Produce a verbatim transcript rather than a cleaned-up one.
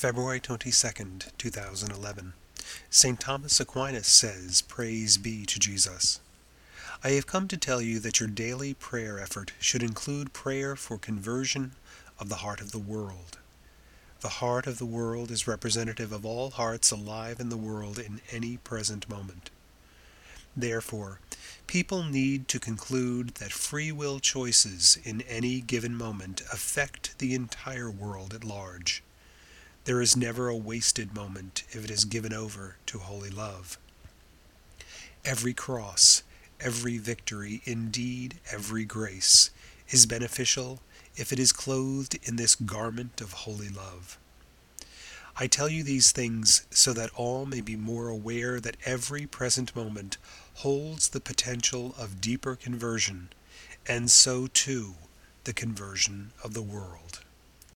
February twenty-second, two thousand eleven. Saint Thomas Aquinas says, "Praise be to Jesus." I have come to tell you that your daily prayer effort should include prayer for conversion of the heart of the world. The heart of the world is representative of all hearts alive in the world in any present moment. Therefore, people need to conclude that free will choices in any given moment affect the entire world at large. There is never a wasted moment if it is given over to holy love. Every cross, every victory, indeed every grace, is beneficial if it is clothed in this garment of holy love. I tell you these things so that all may be more aware that every present moment holds the potential of deeper conversion, and so too the conversion of the world.